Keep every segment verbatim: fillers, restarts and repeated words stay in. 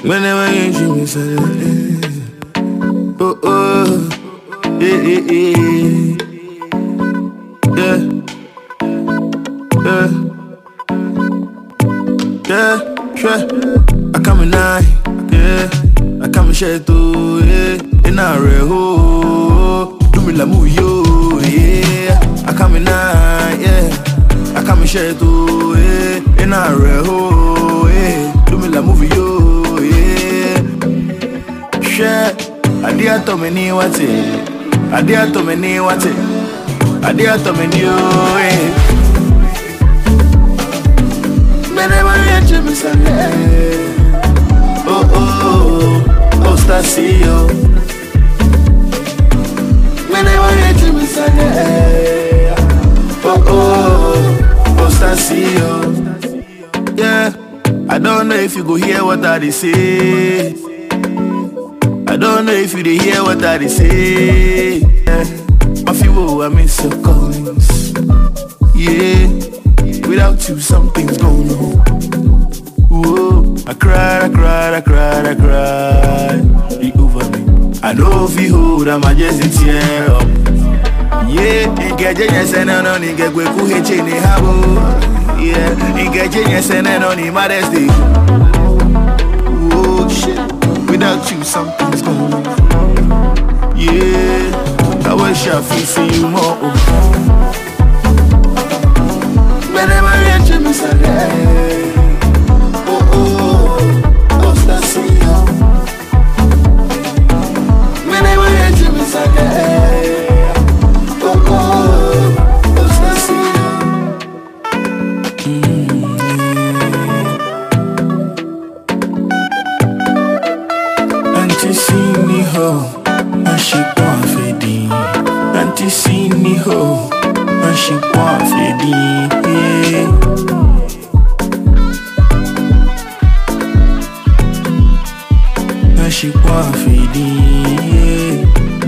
Whenever you see me say, oh oh, eh eh eh, yeah, yeah, yeah, sure. I come in night, yeah, I come in share too, yeah, in a reho, do me la move yo, yeah, I come in night, yeah, I come in share too, yeah, in a reho, yeah, do me la move yo. I dare to me ni what it. I dare to me ni what it. I dare to me ni oh. Whenever you hear me say, oh oh oh, oh Stasio. Whenever you hear me say, oh oh oh Stasio. Yeah, I don't know if you go hear what I say. I don't know if you hear what I say. Yeah. I feel I miss your callings. Yeah, without you something's going on. Whoa, I cried, I cried, I cried, I cried. You over me. I know if you hold, I'm just tear up. Yeah, engage and no nigga go ku heche ni habo. Yeah, engage and no ni modesty. Whoa, shit. Without you, something's going on. Yeah, I wish I could see you more. Whenever you hear me say, oh oh, oh Stasio. Whenever you hear me say, oh oh, oh Stasio. Anti-see ho, and she want fedi. Anti-see ho, and she want fedi. And she want fedi.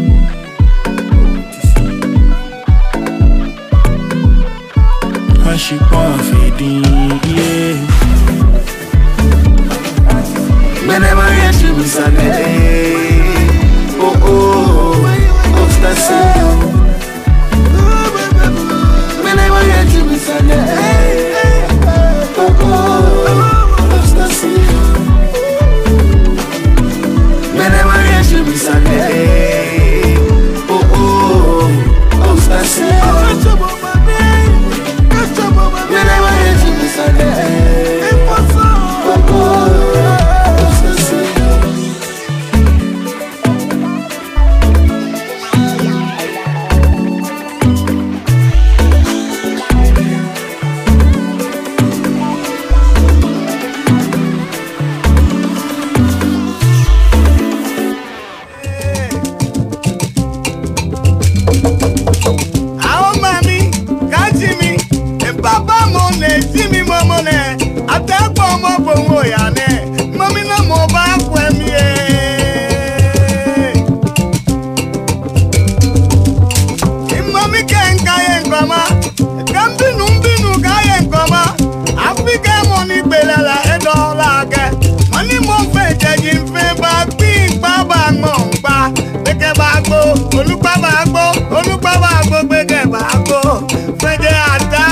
And she want fedi. Whenever you see me say, oh oh, oh Stasio. Whenever you see me say, oh oh, oh Stasio. Whenever you see me say, oh oh, oh Stasio. Whenever you see me say, oh oh.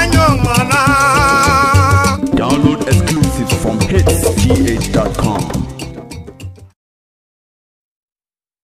Download exclusives from hits t h dot com.